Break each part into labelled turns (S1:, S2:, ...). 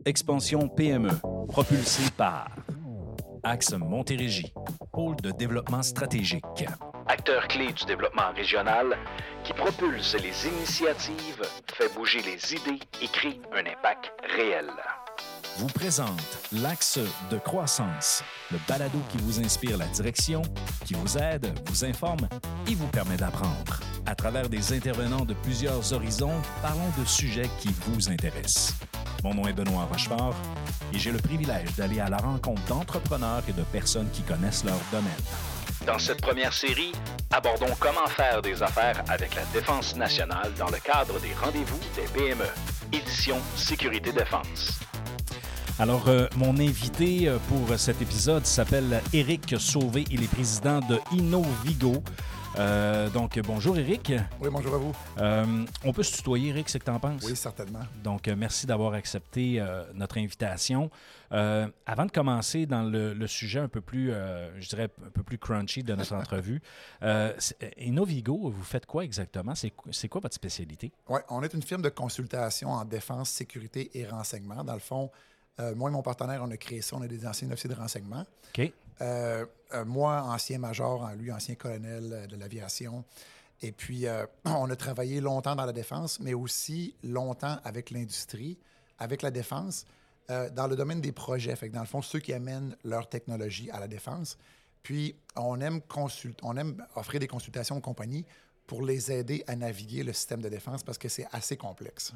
S1: Expansion PME, propulsé par Axe Montérégie, pôle de développement stratégique.
S2: Acteur clé du développement régional qui propulse les initiatives, fait bouger les idées et crée un impact réel.
S1: Vous présente l'Axe de croissance, le balado qui vous inspire la direction, qui vous aide, vous informe et vous permet d'apprendre. À travers des intervenants de plusieurs horizons, parlons de sujets qui vous intéressent. Mon nom est Benoît Rochefort et j'ai le privilège d'aller à la rencontre d'entrepreneurs et de personnes qui connaissent leur domaine.
S2: Dans cette première série, abordons comment faire des affaires avec la Défense nationale dans le cadre des rendez-vous des PME. Édition Sécurité Défense.
S1: Alors, mon invité pour cet épisode s'appelle Éric Sauvé. Il est président de Innovigo. Donc, bonjour Éric.
S3: Oui, bonjour à vous.
S1: On peut se tutoyer, Éric, c'est ce que tu en penses?
S3: Oui, certainement.
S1: Donc, merci d'avoir accepté notre invitation. Avant de commencer dans le sujet un peu plus, je dirais, un peu plus crunchy de notre entrevue, Innovigo, vous faites quoi exactement? C'est quoi votre spécialité?
S3: Oui, on est une firme de consultation en défense, sécurité et renseignement. Dans le fond, moi et mon partenaire, on a créé ça. On est des anciens officiers de renseignement.
S1: OK.
S3: Moi, ancien major, lui, ancien colonel de l'aviation. Et puis, on a travaillé longtemps dans la défense, mais aussi longtemps avec l'industrie, avec la défense, dans le domaine des projets. Fait que dans le fond, ceux qui amènent leur technologie à la défense. Puis, on aime offrir des consultations aux compagnies pour les aider à naviguer le système de défense parce que c'est assez complexe.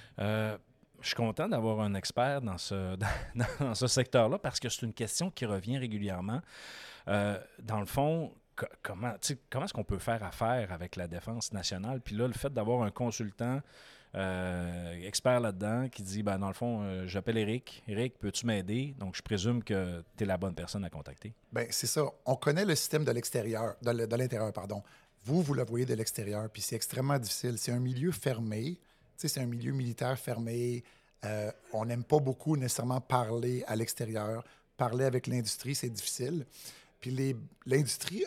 S1: Je suis content d'avoir un expert dans ce secteur-là parce que c'est une question qui revient régulièrement. Dans le fond, comment est-ce qu'on peut faire affaire avec la Défense nationale? Puis là, le fait d'avoir un consultant expert là-dedans qui dit, dans le fond, j'appelle Éric. Éric, peux-tu m'aider? Donc, je présume que tu es la bonne personne à contacter.
S3: Bien, c'est ça. On connaît le système de l'extérieur, de l'intérieur, pardon. Vous le voyez de l'extérieur, puis c'est extrêmement difficile. C'est un milieu fermé. C'est un milieu militaire fermé. On n'aime pas beaucoup nécessairement parler à l'extérieur. Parler avec l'industrie, c'est difficile. Puis l'industrie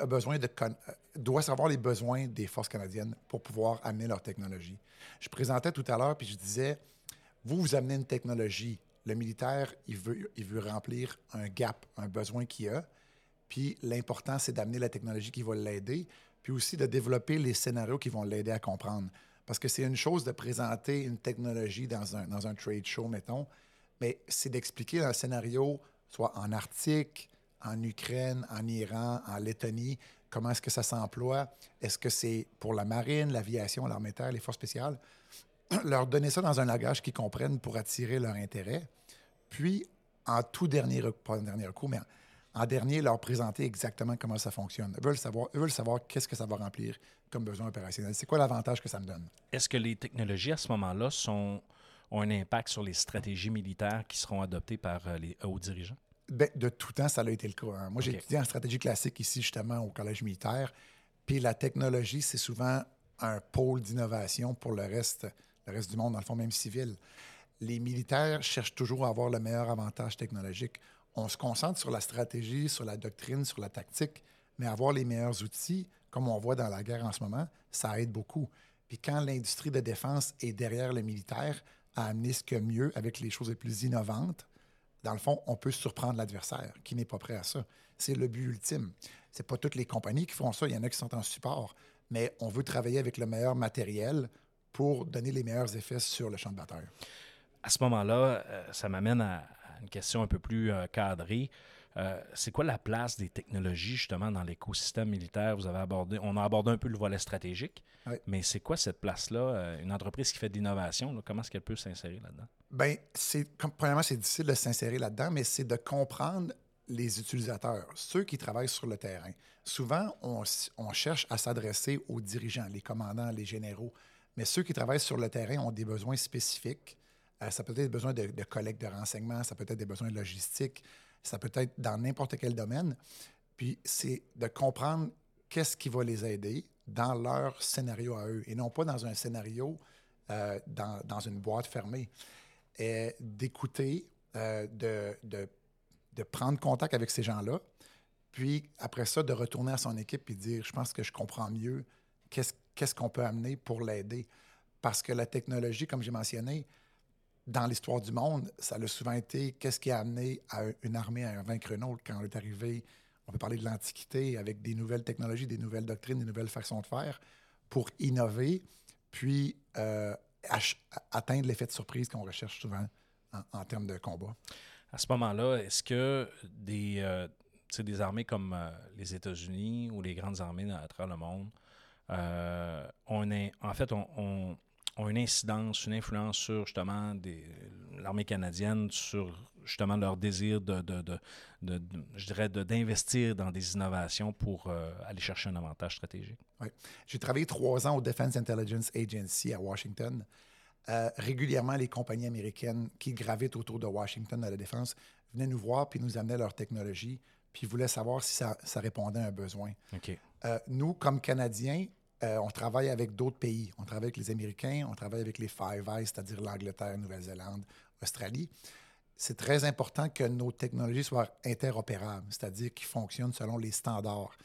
S3: doit savoir les besoins des forces canadiennes pour pouvoir amener leur technologie. Je présentais tout à l'heure, puis je disais, vous amenez une technologie. Le militaire, il veut remplir un gap, un besoin qu'il a. Puis l'important, c'est d'amener la technologie qui va l'aider, puis aussi de développer les scénarios qui vont l'aider à comprendre. Parce que c'est une chose de présenter une technologie dans un trade show, mettons, mais c'est d'expliquer un scénario, soit en Arctique, en Ukraine, en Iran, en Lettonie, comment est-ce que ça s'emploie, est-ce que c'est pour la marine, l'aviation, l'armée de terre, les forces spéciales, leur donner ça dans un langage qu'ils comprennent pour attirer leur intérêt, puis en tout dernier recours, pas en dernier recours, mais en dernier, leur présenter exactement comment ça fonctionne. Ils veulent savoir qu'est-ce que ça va remplir comme besoin opérationnel. C'est quoi l'avantage que ça me donne?
S1: Est-ce que les technologies, à ce moment-là, ont un impact sur les stratégies militaires qui seront adoptées par les hauts dirigeants?
S3: Bien, de tout temps, ça a été le cas. Hein. Moi, j'ai étudié en stratégie classique ici, justement, au Collège militaire. Puis la technologie, c'est souvent un pôle d'innovation pour le reste du monde, dans le fond, même civil. Les militaires cherchent toujours à avoir le meilleur avantage technologique. On se concentre sur la stratégie, sur la doctrine, sur la tactique, mais avoir les meilleurs outils, comme on voit dans la guerre en ce moment, ça aide beaucoup. Puis quand l'industrie de défense est derrière le militaire à amener ce qu'il y a mieux avec les choses les plus innovantes, dans le fond, on peut surprendre l'adversaire qui n'est pas prêt à ça. C'est le but ultime. C'est pas toutes les compagnies qui font ça. Il y en a qui sont en support, mais on veut travailler avec le meilleur matériel pour donner les meilleurs effets sur le champ de bataille.
S1: À ce moment-là, ça m'amène à une question un peu plus cadrée. C'est quoi la place des technologies, justement, dans l'écosystème militaire? On a abordé un peu le volet stratégique,
S3: oui.
S1: Mais c'est quoi cette place-là? Une entreprise qui fait de l'innovation, comment est-ce qu'elle peut s'insérer là-dedans?
S3: Bien, premièrement, c'est difficile de s'insérer là-dedans, mais c'est de comprendre les utilisateurs, ceux qui travaillent sur le terrain. Souvent, on cherche à s'adresser aux dirigeants, les commandants, les généraux, mais ceux qui travaillent sur le terrain ont des besoins spécifiques. Ça peut être des besoins de collecte de renseignements, ça peut être des besoins logistiques, ça peut être dans n'importe quel domaine. Puis, c'est de comprendre qu'est-ce qui va les aider dans leur scénario à eux, et non pas dans un scénario dans une boîte fermée. Et d'écouter, de prendre contact avec ces gens-là, puis après ça, de retourner à son équipe et dire, je pense que je comprends mieux qu'est-ce qu'on peut amener pour l'aider. Parce que la technologie, comme j'ai mentionné, dans l'histoire du monde, ça a souvent été qu'est-ce qui a amené une armée à vaincre une autre quand on est arrivé. On peut parler de l'Antiquité avec des nouvelles technologies, des nouvelles doctrines, des nouvelles façons de faire pour innover, puis atteindre l'effet de surprise qu'on recherche souvent en termes de combat.
S1: À ce moment-là, est-ce que des armées comme les États-Unis ou les grandes armées à travers le monde ont une incidence, une influence sur justement l'armée canadienne, sur justement leur désir je dirais, d'investir dans des innovations pour aller chercher un avantage stratégique?
S3: Oui. J'ai travaillé 3 ans au Defense Intelligence Agency à Washington. Régulièrement, les compagnies américaines qui gravitent autour de Washington dans la défense venaient nous voir puis nous amenaient leur technologie puis voulaient savoir si ça répondait à un besoin.
S1: OK.
S3: Nous, comme Canadiens, on travaille avec d'autres pays. On travaille avec les Américains, on travaille avec les Five Eyes, c'est-à-dire l'Angleterre, Nouvelle-Zélande, Australie. C'est très important que nos technologies soient interopérables, c'est-à-dire qu'ils fonctionnent selon les standards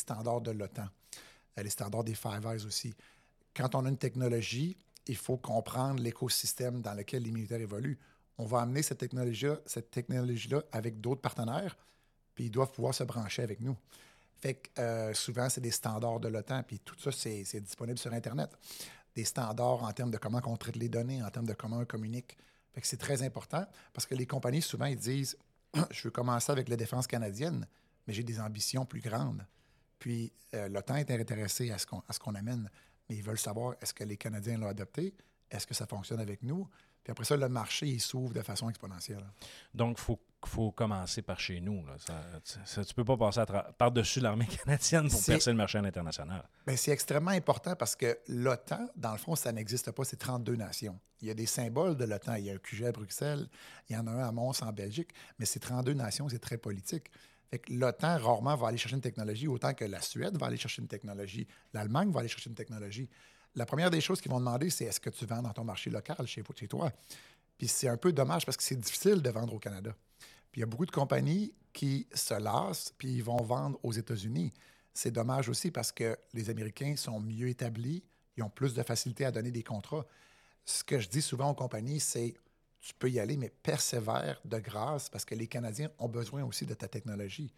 S3: de l'OTAN, les standards des Five Eyes aussi. Quand on a une technologie, il faut comprendre l'écosystème dans lequel les militaires évoluent. On va amener cette technologie-là avec d'autres partenaires, puis ils doivent pouvoir se brancher avec nous. Fait que souvent, c'est des standards de l'OTAN, puis tout ça, c'est disponible sur Internet. Des standards en termes de comment on traite les données, en termes de comment on communique. Fait que c'est très important parce que les compagnies, souvent, ils disent « Je veux commencer avec la défense canadienne, mais j'ai des ambitions plus grandes. » Puis l'OTAN est intéressé à ce qu'on amène, mais ils veulent savoir est-ce que les Canadiens l'ont adopté, est-ce que ça fonctionne avec nous. Puis après ça, le marché, il s'ouvre de façon exponentielle.
S1: Donc, il faut commencer par chez nous. Là. Tu ne peux pas passer par-dessus l'armée canadienne pour percer le marché à l'international.
S3: Bien, c'est extrêmement important parce que l'OTAN, dans le fond, ça n'existe pas. C'est 32 nations. Il y a des symboles de l'OTAN. Il y a un QG à Bruxelles, il y en a un à Mons en Belgique, mais c'est 32 nations, c'est très politique. Fait que l'OTAN, rarement, va aller chercher une technologie autant que la Suède va aller chercher une technologie, l'Allemagne va aller chercher une technologie. La première des choses qu'ils vont demander, c'est est-ce que tu vends dans ton marché local, chez toi? Puis c'est un peu dommage parce que c'est difficile de vendre au Canada. Puis il y a beaucoup de compagnies qui se lassent puis ils vont vendre aux États-Unis. C'est dommage aussi parce que les Américains sont mieux établis, ils ont plus de facilité à donner des contrats. Ce que je dis souvent aux compagnies, c'est tu peux y aller, mais persévère de grâce parce que les Canadiens ont besoin aussi de ta technologie.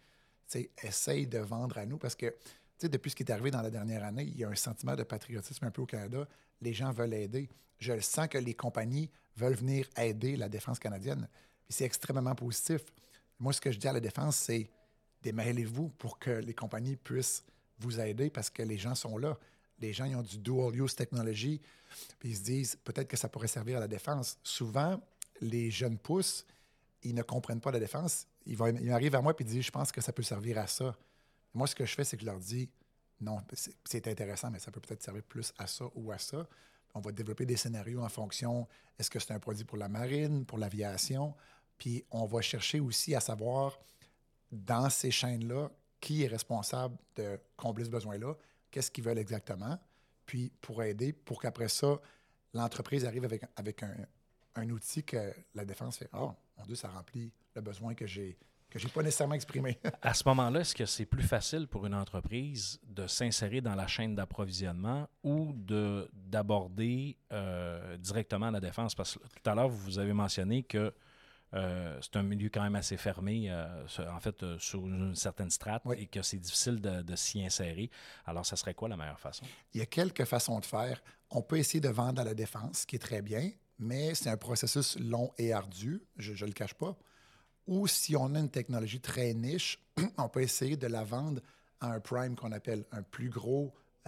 S3: Essaye de vendre à nous parce que depuis ce qui est arrivé dans la dernière année, il y a un sentiment de patriotisme un peu au Canada. Les gens veulent aider. Je sens que les compagnies veulent venir aider la défense canadienne. Puis c'est extrêmement positif. Moi, ce que je dis à la défense, c'est démêlez-vous pour que les compagnies puissent vous aider parce que les gens sont là. Les gens, ils ont du dual-use technology, puis ils se disent peut-être que ça pourrait servir à la défense. Souvent, les jeunes pousses, ils ne comprennent pas la défense. Ils arrivent à moi et ils disent je pense que ça peut servir à ça. Moi, ce que je fais, c'est que je leur dis non, c'est intéressant, mais ça peut peut-être servir plus à ça ou à ça. On va développer des scénarios en fonction, est-ce que c'est un produit pour la marine, pour l'aviation? Puis on va chercher aussi à savoir, dans ces chaînes-là, qui est responsable de combler ce besoin-là, qu'est-ce qu'ils veulent exactement, puis pour aider, pour qu'après ça, l'entreprise arrive avec un outil que la défense fait « Oh, mon Dieu, ça remplit le besoin que j'ai pas nécessairement exprimé. »
S1: À ce moment-là, est-ce que c'est plus facile pour une entreprise de s'insérer dans la chaîne d'approvisionnement ou d'aborder directement la défense? Parce que tout à l'heure, vous avez mentionné que c'est un milieu quand même assez fermé, sur une certaine strate, oui, et que c'est difficile de s'y insérer. Alors, ça serait quoi la meilleure façon?
S3: Il y a quelques façons de faire. On peut essayer de vendre à la défense, ce qui est très bien, mais c'est un processus long et ardu, je ne le cache pas. Ou si on a une technologie très niche, on peut essayer de la vendre à un prime qu'on appelle un plus grosse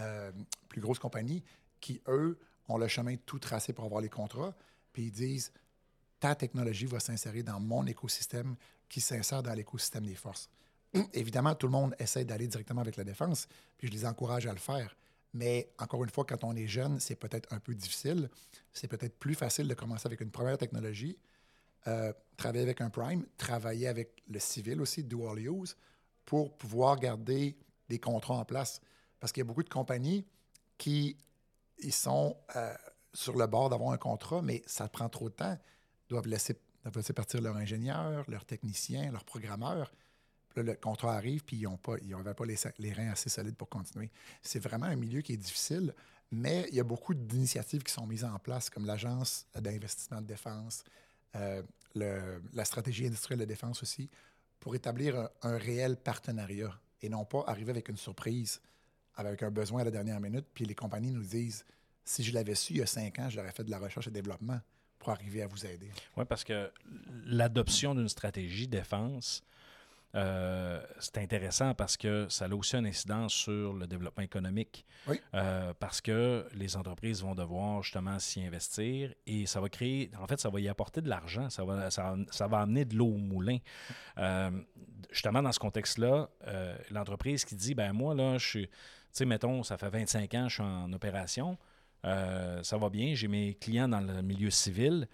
S3: compagnie qui, eux, ont le chemin tout tracé pour avoir les contrats. Puis ils disent, ta technologie va s'insérer dans mon écosystème qui s'insère dans l'écosystème des forces. Évidemment, tout le monde essaie d'aller directement avec la défense, puis je les encourage à le faire. Mais encore une fois, quand on est jeune, c'est peut-être un peu difficile. C'est peut-être plus facile de commencer avec une première technologie, travailler avec un prime, travailler avec le civil aussi, dual use, pour pouvoir garder des contrats en place. Parce qu'il y a beaucoup de compagnies qui ils sont sur le bord d'avoir un contrat, mais ça prend trop de temps. Ils doivent laisser partir leurs ingénieurs, leurs techniciens, leurs programmeurs. Puis là, le contrat arrive, puis ils n'avaient pas les reins assez solides pour continuer. C'est vraiment un milieu qui est difficile, Mais il y a beaucoup d'initiatives qui sont mises en place, comme l'Agence d'investissement de défense, la stratégie industrielle de défense aussi, pour établir un réel partenariat et non pas arriver avec une surprise, avec un besoin à la dernière minute, puis les compagnies nous disent « Si je l'avais su il y a 5 ans, j'aurais fait de la recherche et développement pour arriver à vous aider. »
S1: Oui, parce que l'adoption d'une stratégie défense, c'est intéressant parce que ça a aussi une incidence sur le développement économique.
S3: Oui.
S1: Parce que les entreprises vont devoir justement s'y investir et ça va créer, en fait, ça va y apporter de l'argent, ça va amener de l'eau au moulin. Justement, dans ce contexte-là, l'entreprise qui dit, ben moi, là, je suis, tu sais, mettons, ça fait 25 ans que je suis en opération, ça va bien, j'ai mes clients dans le milieu civil.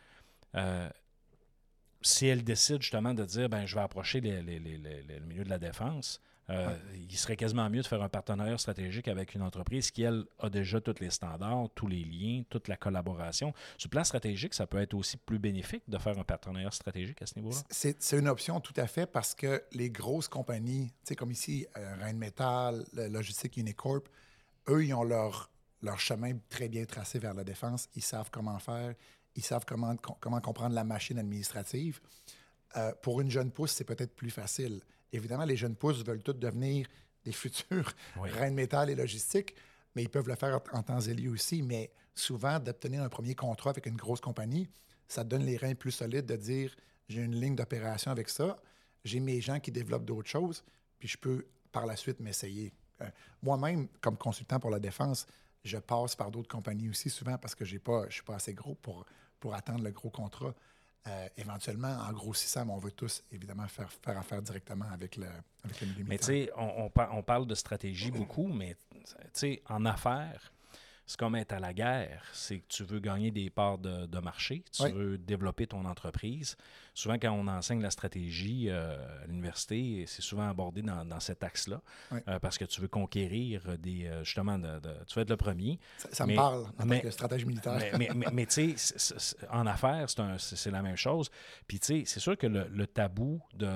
S1: Si elle décide justement de dire ben je vais approcher le milieu de la défense, il serait quasiment mieux de faire un partenariat stratégique avec une entreprise qui, elle, a déjà tous les standards, tous les liens, toute la collaboration. Sur le plan stratégique, ça peut être aussi plus bénéfique de faire un partenariat stratégique à ce niveau-là?
S3: C'est une option tout à fait parce que les grosses compagnies, tu sais, comme ici, Rheinmetall, Logistique Unicorp, eux, ils ont leur chemin très bien tracé vers la défense. Ils savent comment faire. Ils savent comment comprendre la machine administrative. Pour une jeune pousse, c'est peut-être plus facile. Évidemment, les jeunes pousses veulent tous devenir des futurs Rheinmetall et Logistique, mais ils peuvent le faire en temps et lieu aussi. Mais souvent, d'obtenir un premier contrat avec une grosse compagnie, ça te donne les reins plus solides de dire « j'ai une ligne d'opération avec ça, j'ai mes gens qui développent d'autres choses, puis je peux par la suite m'essayer. » Moi-même, comme consultant pour la défense, je passe par d'autres compagnies aussi souvent parce que je ne suis pas assez gros pour attendre le gros contrat. Éventuellement, en grossissant, on veut tous, évidemment, faire affaire directement avec le milieu militaire.
S1: Mais tu sais, on parle de stratégie beaucoup, mais tu sais, en affaires, c'est comme être à la guerre. C'est que tu veux gagner des parts de marché, tu veux développer ton entreprise. Souvent, quand on enseigne la stratégie à l'université, c'est souvent abordé dans cet axe-là, parce que tu veux conquérir justement, tu veux être le premier.
S3: Ça me parle en tant que stratégie militaire.
S1: mais tu sais, en affaires, c'est la même chose. Puis tu sais, c'est sûr que le tabou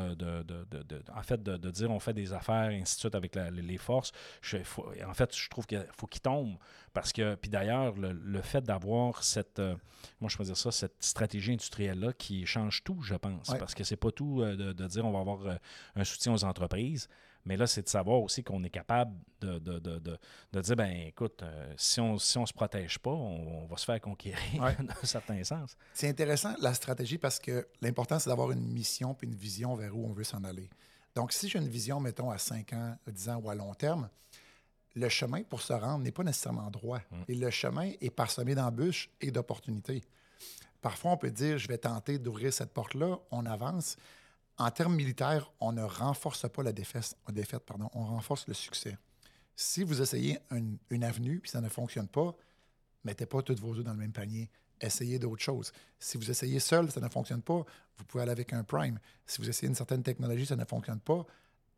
S1: en fait, de dire on fait des affaires, et ainsi de suite, avec les forces, en fait, je trouve qu'il faut qu'il tombe. Parce que, puis d'ailleurs, le fait d'avoir cette stratégie industrielle-là qui change tout, je pense. Parce que c'est pas tout de dire on va avoir un soutien aux entreprises, mais là, c'est de savoir aussi qu'on est capable de dire, ben écoute, si on se protège pas, on va se faire conquérir dans un certain sens.
S3: C'est intéressant, la stratégie, parce que l'important, c'est d'avoir une mission puis une vision vers où on veut s'en aller. Donc, si j'ai une vision, mettons, à 5 ans, 10 ans ou à long terme, le chemin pour se rendre n'est pas nécessairement droit. Et le chemin est parsemé d'embûches et d'opportunités. Parfois, on peut dire, je vais tenter d'ouvrir cette porte-là, on avance. En termes militaires, on ne renforce pas la défaite, on renforce le succès. Si vous essayez une avenue puis ça ne fonctionne pas, mettez pas tous vos œufs dans le même panier. Essayez d'autres choses. Si vous essayez seul, ça ne fonctionne pas, vous pouvez aller avec un prime. Si vous essayez une certaine technologie, ça ne fonctionne pas,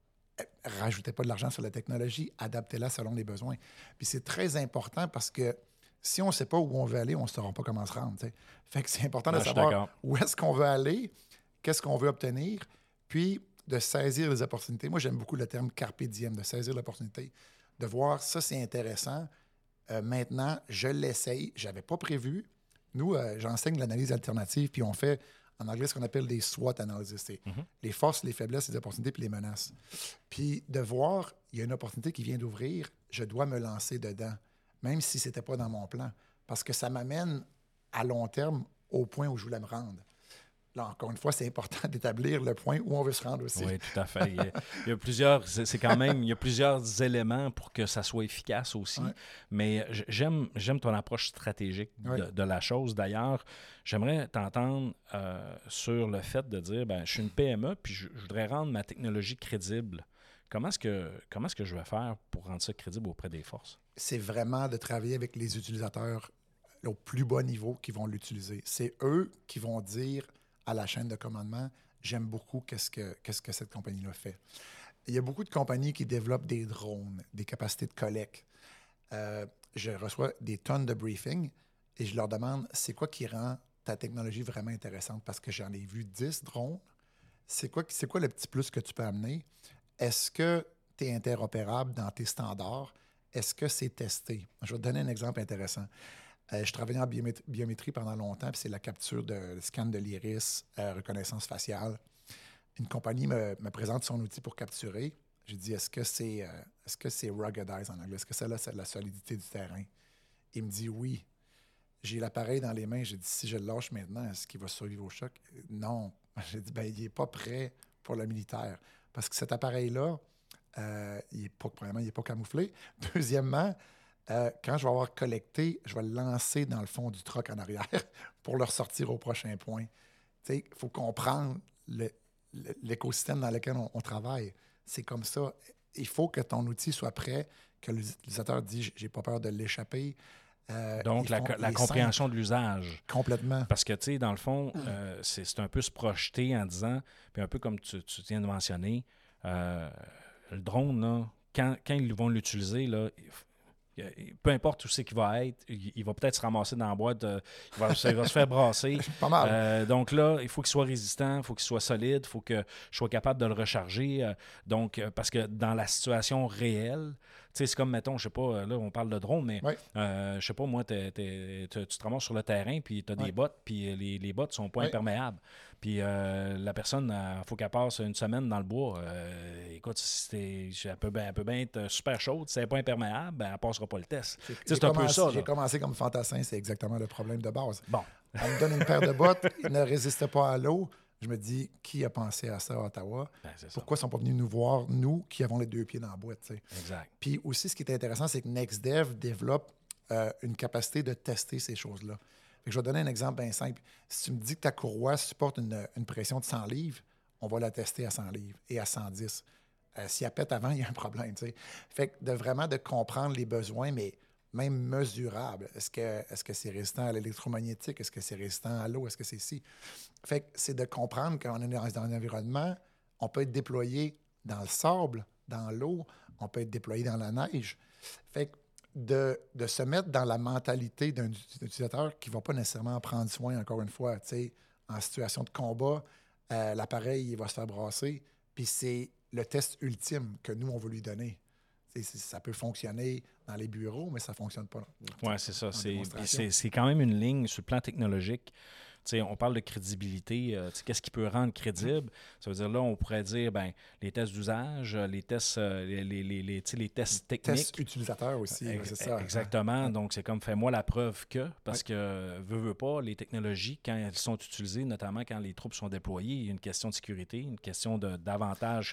S3: rajoutez pas de l'argent sur la technologie, adaptez-la selon les besoins. Puis c'est très important parce que si on ne sait pas où on veut aller, on ne saura pas comment se rendre. T'sais. Fait que c'est important de savoir où est-ce qu'on veut aller, qu'est-ce qu'on veut obtenir, puis de saisir les opportunités. Moi, j'aime beaucoup le terme « carpe diem », de saisir l'opportunité, de voir ça, c'est intéressant. Maintenant, je l'essaye. Je n'avais pas prévu. Nous, j'enseigne l'analyse alternative, puis on fait en anglais ce qu'on appelle des SWOT analysis. C'est les forces, les faiblesses, les opportunités, puis les menaces. Puis de voir, il y a une opportunité qui vient d'ouvrir, je dois me lancer dedans, même si ce n'était pas dans mon plan, parce que ça m'amène à long terme au point où je voulais me rendre. Là, encore une fois, c'est important d'établir le point où on veut se rendre aussi.
S1: Oui, tout à fait. Il y a plusieurs, il y a plusieurs éléments pour que ça soit efficace aussi. Ouais. Mais j'aime ton approche stratégique de la chose. D'ailleurs, j'aimerais t'entendre sur le fait de dire, ben, je suis une PME, puis je voudrais rendre ma technologie crédible. Comment est-ce que je vais faire pour rendre ça crédible auprès des forces? C'est
S3: vraiment de travailler avec les utilisateurs au plus bas niveau qui vont l'utiliser. C'est eux qui vont dire à la chaîne de commandement, j'aime beaucoup qu'est-ce que cette compagnie-là fait. Il y a beaucoup de compagnies qui développent des drones, des capacités de collecte. Je reçois des tonnes de briefings et je leur demande, c'est quoi qui rend ta technologie vraiment intéressante? Parce que j'en ai vu 10 drones. C'est quoi le petit plus que tu peux amener? Est-ce que tu es interopérable dans tes standards? est-ce que c'est testé? Je vais te donner un exemple intéressant. Je travaillais en biométrie pendant longtemps, puis c'est la capture de scan de l'iris, reconnaissance faciale. Une compagnie me présente son outil pour capturer. J'ai dit, est-ce que c'est ruggedized en anglais? Est-ce que c'est la solidité du terrain? Il me dit oui. J'ai l'appareil dans les mains. J'ai dit, si je le lâche maintenant, est-ce qu'il va survivre au choc? Non. J'ai dit, il n'est pas prêt pour le militaire. Parce que cet appareil-là, premièrement, il n'est pas camouflé. Deuxièmement, quand je vais avoir collecté, je vais le lancer dans le fond du truck en arrière pour le ressortir au prochain point. Il faut comprendre l'écosystème dans lequel on travaille. C'est comme ça. Il faut que ton outil soit prêt, que l'utilisateur dise « j'ai pas peur de l'échapper ».
S1: Donc, la compréhension de l'usage.
S3: Complètement.
S1: Parce que, tu sais, dans le fond, c'est un peu se projeter en disant, puis un peu comme tu viens de mentionner, le drone, là, quand ils vont l'utiliser, là, peu importe où c'est qu'il va être, il va peut-être se ramasser dans la boîte, il va se faire brasser.
S3: Pas mal.
S1: Donc là, il faut qu'il soit résistant, il faut qu'il soit solide, il faut que je sois capable de le recharger. Parce que dans la situation réelle, tu sais, c'est comme, mettons, je sais pas, là, on parle de drone, mais je sais pas, moi, tu te ramasses sur le terrain, puis tu as des bottes, puis les bottes sont pas imperméables. Puis la personne, il faut qu'elle passe une semaine dans le bois. Écoute, elle peut bien être super chaude. Si elle n'est pas imperméable, elle ne passera pas le test. C'est un peu ça.
S3: J'ai commencé comme fantassin, c'est exactement le problème de base.
S1: Bon.
S3: On me donne une paire de bottes, ils ne résistent pas à l'eau. Je me dis, qui a pensé à ça à Ottawa? Pourquoi ils ne sont pas venus nous voir, nous, qui avons les deux pieds dans la boîte? T'sais?
S1: Exact.
S3: Puis aussi, ce qui est intéressant, c'est que NextDev développe une capacité de tester ces choses-là. Fait que je vais donner un exemple bien simple. Si tu me dis que ta courroie supporte une pression de 100 livres, on va la tester à 100 livres et à 110. Si elle pète avant, il y a un problème. T'sais. Fait que vraiment de comprendre les besoins, mais même mesurables. Est-ce que c'est résistant à l'électromagnétique? Est-ce que c'est résistant à l'eau? Est-ce que c'est ci? Fait que c'est de comprendre qu'on est dans un environnement, on peut être déployé dans le sable, dans l'eau, on peut être déployé dans la neige. Fait que de se mettre dans la mentalité d'un utilisateur qui ne va pas nécessairement prendre soin, encore une fois, en situation de combat, l'appareil il va se faire brasser, puis c'est le test ultime que nous, on veut lui donner. Ça peut fonctionner dans les bureaux, mais ça ne fonctionne pas.
S1: Oui, c'est ça. C'est quand même une ligne sur le plan technologique. T'sais, on parle de crédibilité. Qu'est-ce qui peut rendre crédible? Ça veut dire, là, on pourrait dire, les tests d'usage, les tests, les tests techniques.
S3: Tests utilisateurs aussi, c'est ça.
S1: Exactement. Hein? Donc, c'est comme, fais-moi la preuve que, parce que, veux pas, les technologies, quand elles sont utilisées, notamment quand les troupes sont déployées, il y a une question de sécurité, une question d'avantage.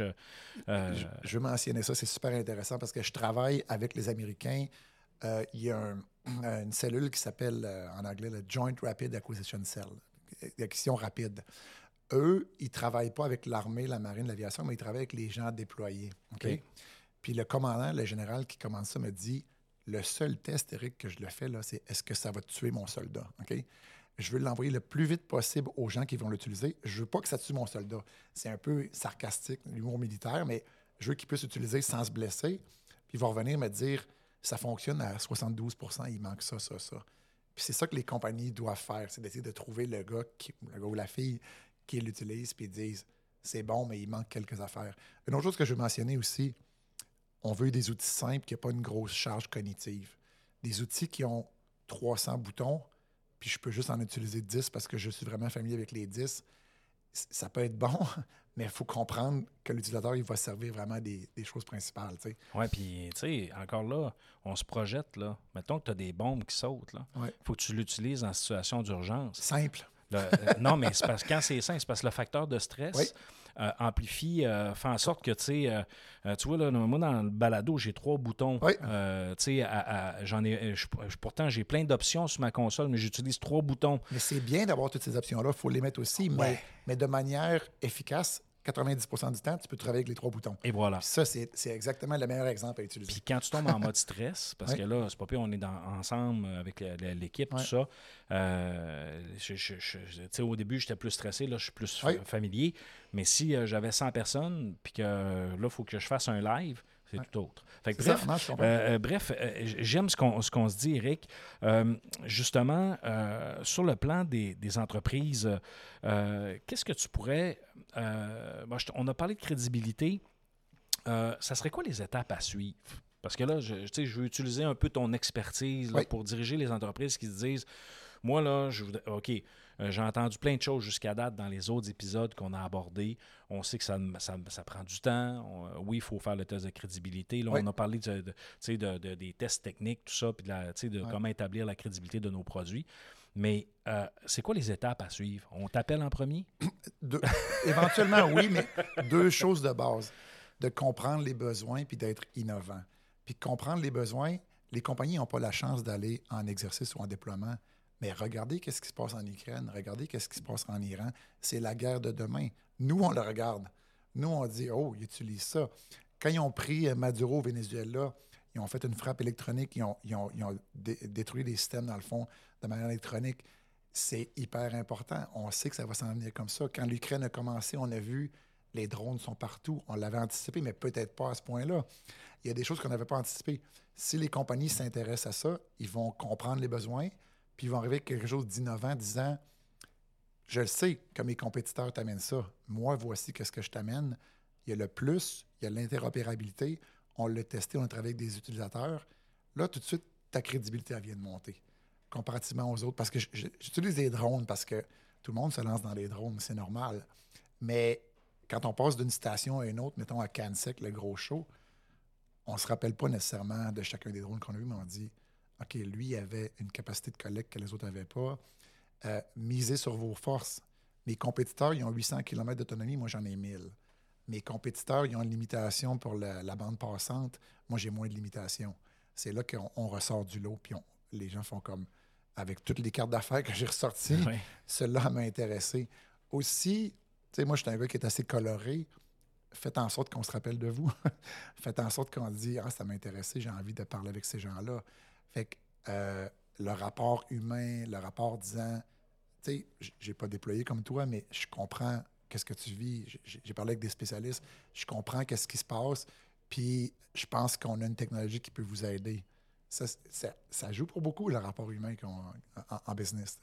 S3: Je veux mentionner ça, c'est super intéressant parce que je travaille avec les Américains. Il y a une cellule qui s'appelle, en anglais, le Joint Rapid Acquisition Cell, acquisition rapide. Eux, ils ne travaillent pas avec l'armée, la marine, l'aviation, mais ils travaillent avec les gens déployés. Okay? Puis le commandant, le général qui commande ça, me dit, le seul test, Eric, que je le fais, là, c'est est-ce que ça va tuer mon soldat? Okay? Je veux l'envoyer le plus vite possible aux gens qui vont l'utiliser. Je ne veux pas que ça tue mon soldat. C'est un peu sarcastique, l'humour militaire, mais je veux qu'il puisse l'utiliser sans se blesser. Puis il va revenir me dire, ça fonctionne à 72 %, il manque ça, ça, ça. Puis c'est ça que les compagnies doivent faire, c'est d'essayer de trouver le gars ou la fille qui l'utilise, puis ils disent, c'est bon, mais il manque quelques affaires. Une autre chose que je veux mentionner aussi, on veut des outils simples qui n'ont pas une grosse charge cognitive. Des outils qui ont 300 boutons, puis je peux juste en utiliser 10 parce que je suis vraiment familier avec les 10. Ça peut être bon, mais il faut comprendre que l'utilisateur, il va servir vraiment des choses principales.
S1: Oui, puis, tu sais, encore là, on se projette, là. Mettons que tu as des bombes qui sautent, là. Il faut que tu l'utilises en situation d'urgence.
S3: Simple.
S1: Non, mais c'est parce que quand c'est simple, c'est parce que le facteur de stress amplifie, fait en sorte que, tu vois, là, moi, dans le balado, j'ai 3 boutons.
S3: Oui.
S1: Pourtant, j'ai plein d'options sur ma console, mais j'utilise 3 boutons.
S3: Mais c'est bien d'avoir toutes ces options-là. Il faut les mettre aussi, mais de manière efficace. 90 % du temps, tu peux travailler avec les 3 boutons.
S1: Et voilà.
S3: Puis ça, c'est exactement le meilleur exemple à utiliser.
S1: Puis quand tu tombes en mode stress, parce que là, c'est pas pire, on est ensemble avec l'équipe, tout ça. Au début, j'étais plus stressé, là, je suis plus familier. Mais si j'avais 100 personnes, puis que là, il faut que je fasse un live, c'est tout autre. Fait que, bref, j'aime ce qu'on se dit, Eric. Justement, sur le plan des entreprises, qu'est-ce que tu pourrais... on a parlé de crédibilité. Ça serait quoi les étapes à suivre? Parce que là, tu sais, je veux utiliser un peu ton expertise là,
S3: Oui.
S1: pour diriger les entreprises qui se disent, moi, là, OK, j'ai entendu plein de choses jusqu'à date dans les autres épisodes qu'on a abordés. On sait que ça prend du temps. Oui, il faut faire le test de crédibilité. Là,
S3: Oui.
S1: on a parlé tu sais, des tests techniques, tout ça, puis tu sais, de
S3: Oui.
S1: comment établir la crédibilité de nos produits. Mais c'est quoi les étapes à suivre? On t'appelle en premier?
S3: Éventuellement, oui, mais 2 choses de base. De comprendre les besoins puis d'être innovant. Puis comprendre les besoins, les compagnies n'ont pas la chance d'aller en exercice ou en déploiement. Mais regardez qu'est-ce qui se passe en Ukraine, regardez qu'est-ce qui se passe en Iran. C'est la guerre de demain. Nous, on le regarde. Nous, on dit, oh, ils utilisent ça. Quand ils ont pris Maduro au Venezuela, ils ont fait une frappe électronique, ils ont détruit les systèmes, dans le fond, de manière électronique. C'est hyper important. On sait que ça va s'en venir comme ça. Quand l'Ukraine a commencé, on a vu les drones sont partout. On l'avait anticipé, mais peut-être pas à ce point-là. Il y a des choses qu'on n'avait pas anticipées. Si les compagnies s'intéressent à ça, ils vont comprendre les besoins, puis ils vont arriver avec quelque chose d'innovant, disant « Je le sais que mes compétiteurs t'amènent ça. Moi, voici qu'est-ce que je t'amène. » Il y a le plus, il y a l'interopérabilité. On l'a testé, on a travaillé avec des utilisateurs. Là, tout de suite, ta crédibilité, elle vient de monter, comparativement aux autres. Parce que j'utilise des drones, parce que tout le monde se lance dans les drones, c'est normal. Mais quand on passe d'une station à une autre, mettons à Cansec, le gros show, on ne se rappelle pas nécessairement de chacun des drones qu'on a vus, mais on dit OK, lui, il avait une capacité de collecte que les autres n'avaient pas. Misez sur vos forces. Mes compétiteurs, ils ont 800 km d'autonomie, moi, j'en ai 1000. Mes compétiteurs, ils ont une limitation pour la bande passante. Moi, j'ai moins de limitations. C'est là qu'on ressort du lot, puis les gens font comme, avec toutes les cartes d'affaires que j'ai ressorties,
S1: Oui.
S3: cela m'a intéressé. Aussi, tu sais, moi, je suis un gars qui est assez coloré. Faites en sorte qu'on se rappelle de vous. Faites en sorte qu'on dit « Ah, ça m'a intéressé, j'ai envie de parler avec ces gens-là. » Fait que le rapport humain, le rapport disant « Tu sais, j'ai pas déployé comme toi, mais je comprends qu'est-ce que tu vis. J'ai parlé avec des spécialistes. Je comprends qu'est-ce qui se passe. Puis je pense qu'on a une technologie qui peut vous aider. » Ça joue pour beaucoup, le rapport humain en business.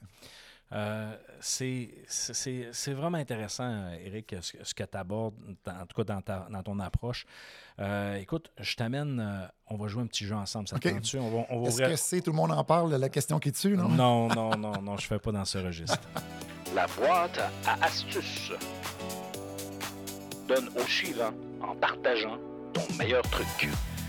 S1: C'est vraiment intéressant, Éric, ce que tu abordes, en tout cas dans ton approche. Écoute, je t'amène, on va jouer un petit jeu ensemble, ça te
S3: OK.
S1: tente-tu?
S3: Est-ce que tout le monde en parle, la question qui tue, non?
S1: Non, je fais pas dans ce registre.
S2: La boîte à astuces. Donne au suivant en partageant ton meilleur truc.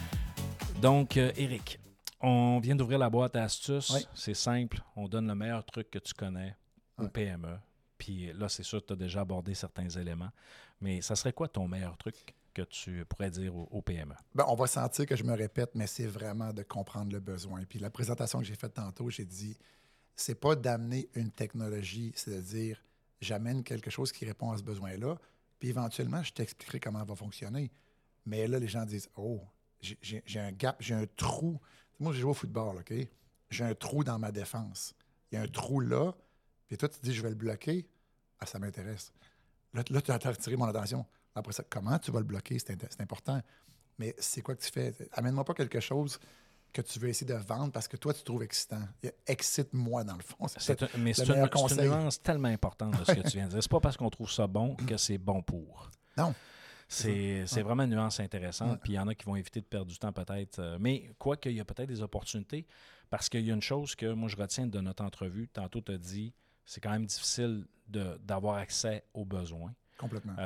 S1: Donc, Éric, on vient d'ouvrir la boîte à astuces.
S3: Oui.
S1: C'est simple. On donne le meilleur truc que tu connais aux
S3: Oui.
S1: PME. Puis là, c'est sûr que tu as déjà abordé certains éléments. Mais ça serait quoi ton meilleur truc que tu pourrais dire aux PME?
S3: Ben, on va sentir que je me répète, mais c'est vraiment de comprendre le besoin. Puis la présentation que j'ai faite tantôt, j'ai dit, c'est pas d'amener une technologie, c'est de dire, j'amène quelque chose qui répond à ce besoin-là, puis éventuellement, je t'expliquerai comment elle va fonctionner. Mais là, les gens disent, oh, j'ai un gap, j'ai un trou. Moi, je joue au football, OK? J'ai un trou dans ma défense. Il y a un trou là, puis toi, tu te dis, je vais le bloquer. Ah, ça m'intéresse. Là tu as retiré mon attention. Après ça, comment tu vas le bloquer? C'est important. Mais c'est quoi que tu fais? Amène-moi pas quelque chose que tu veux essayer de vendre parce que toi, tu trouves excitant. Excite-moi, dans le fond.
S1: C'est une
S3: meilleur conseil.
S1: nuance tellement importante de ce que tu viens de dire. C'est pas parce qu'on trouve ça bon que c'est bon pour.
S3: Non.
S1: C'est vraiment une nuance intéressante. Puis il y en a qui vont éviter de perdre du temps peut-être. Mais quoi qu'il y a peut-être des opportunités, parce qu'il y a une chose que moi je retiens de notre entrevue. Tantôt, tu as dit, c'est quand même difficile d'avoir accès aux besoins.
S3: Complètement.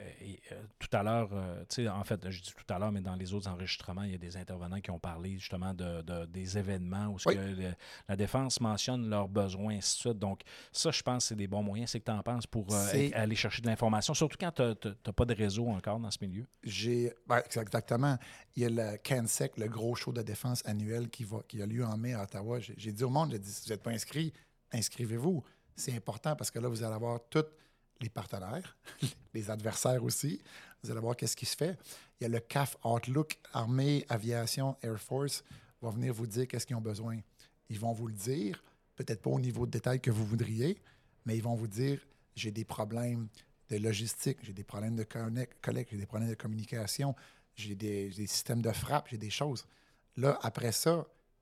S1: Tout à l'heure, en fait, je dis tout à l'heure, mais dans les autres enregistrements, il y a des intervenants qui ont parlé justement des événements où la défense mentionne leurs besoins, et ainsi de suite. Donc, ça, je pense que c'est des bons moyens. C'est que tu en penses pour aller chercher de l'information, surtout quand tu n'as pas de réseau encore dans ce milieu?
S3: Exactement. Il y a le CanSec, le gros show de défense annuel qui a lieu en mai à Ottawa. J'ai dit au monde, si vous n'êtes pas inscrit, inscrivez-vous. C'est important parce que là, vous allez avoir toutes les partenaires, les adversaires aussi. Vous allez voir qu'est-ce qui se fait. Il y a le CAF Outlook, Armée, Aviation, Air Force, va venir vous dire qu'est-ce qu'ils ont besoin. Ils vont vous le dire, peut-être pas au niveau de détail que vous voudriez, mais ils vont vous dire, j'ai des problèmes de logistique, j'ai des problèmes de collecte, j'ai des problèmes de communication, j'ai des systèmes de frappe, j'ai des choses. Là, après ça,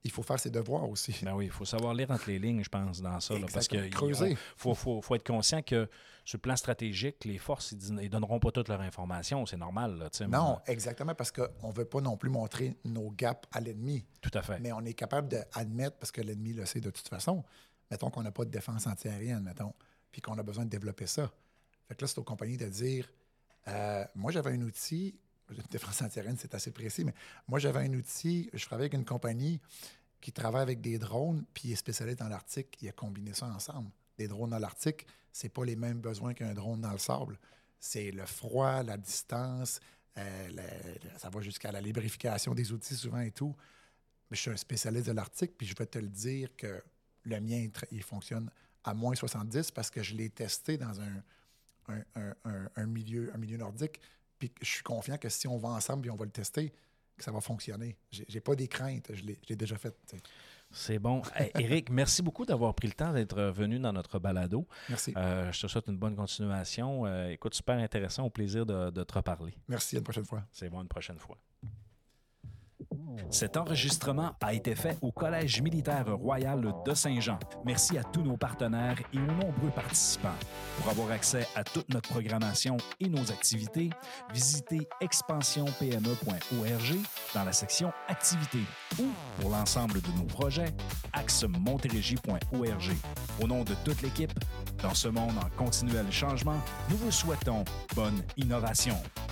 S3: il faut faire ses devoirs aussi.
S1: Ben oui, il faut savoir lire entre les lignes, je pense, dans ça. Là, parce qu'il
S3: creuser.
S1: faut être conscient que sur le plan stratégique, les forces, ils ne donneront pas toute leur information. C'est normal. Là,
S3: non, exactement, parce qu'on ne veut pas non plus montrer nos gaps à l'ennemi.
S1: Tout à fait.
S3: Mais on est capable d'admettre, parce que l'ennemi le sait de toute façon, mettons qu'on n'a pas de défense antiaérienne, mettons, puis qu'on a besoin de développer ça. Fait que là, c'est aux compagnies de dire, moi, j'avais un outil, une défense antiaérienne, c'est assez précis, mais moi, j'avais un outil, je travaillais avec une compagnie qui travaille avec des drones, puis il est spécialisé dans l'Arctique, il a combiné ça ensemble. Des drones dans l'Arctique, c'est pas les mêmes besoins qu'un drone dans le sable. C'est le froid, la distance, ça va jusqu'à la lubrification des outils souvent et tout. Mais je suis un spécialiste de l'Arctique, puis je vais te le dire que le mien, il fonctionne à moins 70 parce que je l'ai testé dans un milieu nordique. Puis je suis confiant que si on va ensemble et on va le tester, que ça va fonctionner. J'ai pas des craintes, je l'ai déjà fait. T'sais.
S1: C'est bon. Hey, Éric, merci beaucoup d'avoir pris le temps d'être venu dans notre balado.
S3: Merci.
S1: Je te souhaite une bonne continuation. Écoute, super intéressant. Au plaisir de te reparler.
S3: Merci, à une prochaine fois.
S1: C'est bon, une prochaine fois. Cet enregistrement a été fait au Collège militaire royal de Saint-Jean. Merci à tous nos partenaires et aux nombreux participants. Pour avoir accès à toute notre programmation et nos activités, visitez expansionpme.org dans la section Activités ou, pour l'ensemble de nos projets, axemontérégie.org. Au nom de toute l'équipe, dans ce monde en continuel changement, nous vous souhaitons bonne innovation.